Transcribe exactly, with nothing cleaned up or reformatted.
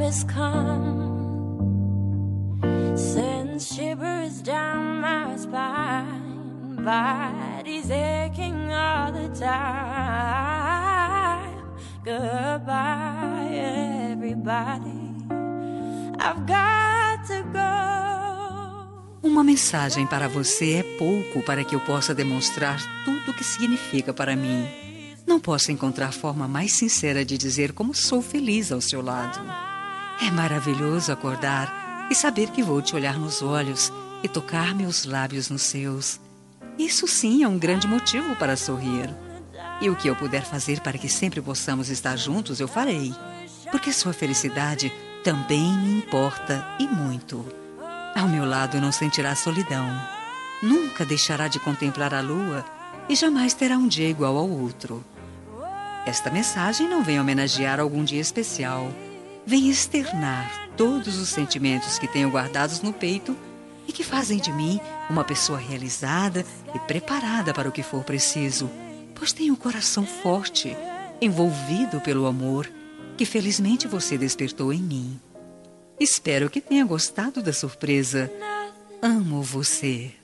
has come, sends shivers down my spine, body's aching all the time. Goodbye, everybody, I've got to go. Uma mensagem para você é pouco para que eu possa demonstrar tudo o que significa para mim. Não posso encontrar forma mais sincera de dizer como sou feliz ao seu lado. É maravilhoso acordar e saber que vou te olhar nos olhos e tocar meus lábios nos seus. Isso sim é um grande motivo para sorrir. E o que eu puder fazer para que sempre possamos estar juntos, eu farei. Porque sua felicidade também me importa e muito. Ao meu lado não sentirá solidão. Nunca deixará de contemplar a lua e jamais terá um dia igual ao outro. Esta mensagem não vem homenagear algum dia especial. Vem externar todos os sentimentos que tenho guardados no peito e que fazem de mim uma pessoa realizada e preparada para o que for preciso, pois tenho um coração forte, envolvido pelo amor que felizmente você despertou em mim. Espero que tenha gostado da surpresa. Amo você.